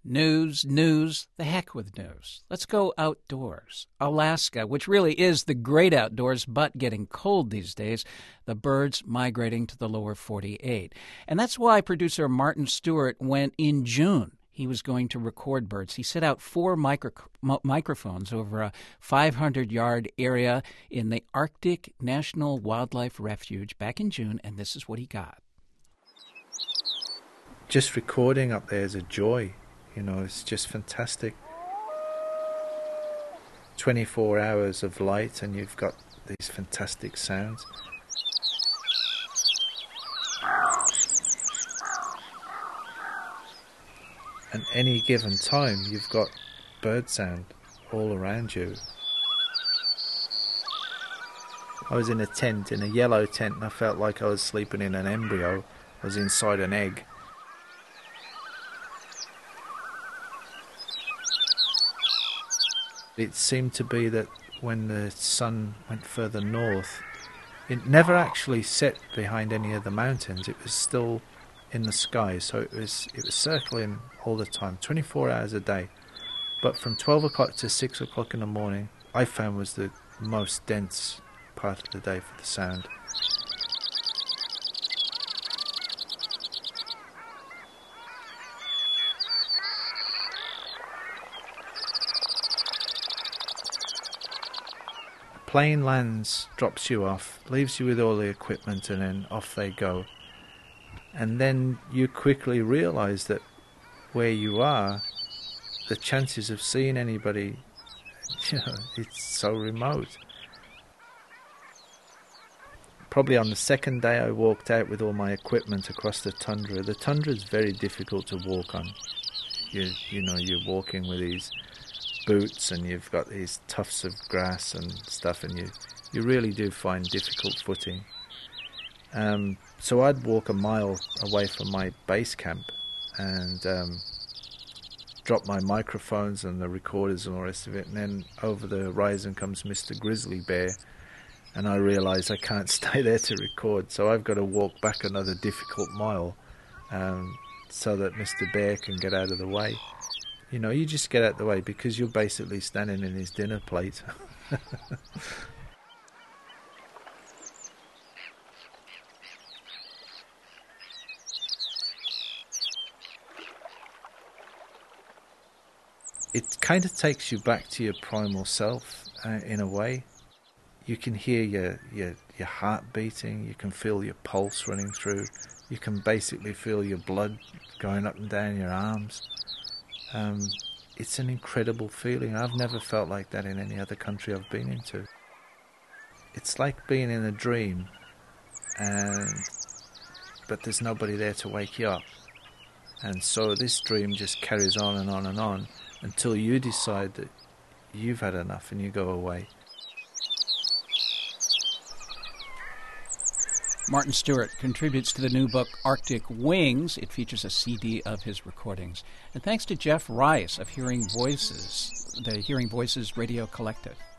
News, the heck with news. Let's go outdoors. Alaska, which really is the great outdoors, but getting cold these days, the birds migrating to the lower 48. And that's why producer Martin Stewart went in June. He was going to record birds. He set out 4 microphones over a 500-yard area in the Arctic National Wildlife Refuge back in June, and this is what he got. Just recording up there is a joy. You know, it's just fantastic. 24 hours of light and you've got these fantastic sounds. And any given time you've got bird sound all around you. I was in a tent, in a yellow tent, and I felt like I was sleeping in an embryo. I was inside an egg. It seemed to be that when the sun went further north, it never actually set behind any of the mountains. It was still in the sky, so it was circling all the time, 24 hours a day. But from 12 o'clock to 6 o'clock in the morning, I found was the most dense part of the day for the sound. Plane lands, drops you off, leaves you with all the equipment, and then off they go. And then you quickly realise that where you are, the chances of seeing anybody, it's so remote. Probably on the second day I walked out with all my equipment across the tundra. The tundra is very difficult to walk on. You're walking with these boots and you've got these tufts of grass and stuff, and you really do find difficult footing. So I'd walk a mile away from my base camp and drop my microphones and the recorders and all the rest of it, and then over the horizon comes Mr. Grizzly Bear, and I realise I can't stay there to record, so I've got to walk back another difficult mile so that Mr. Bear can get out of the way. You know, you just get out of the way because you're basically standing in his dinner plate. It kind of takes you back to your primal self in a way. You can hear your heart beating, you can feel your pulse running through, you can basically feel your blood going up and down your arms. It's an incredible feeling. I've never felt like that in any other country I've been into. It's like being in a dream, but there's nobody there to wake you up. And so this dream just carries on and on and on until you decide that you've had enough and you go away. Martin Stewart contributes to the new book, Arctic Wings. It features a CD of his recordings. And thanks to Jeff Rice of Hearing Voices, the Hearing Voices Radio Collective.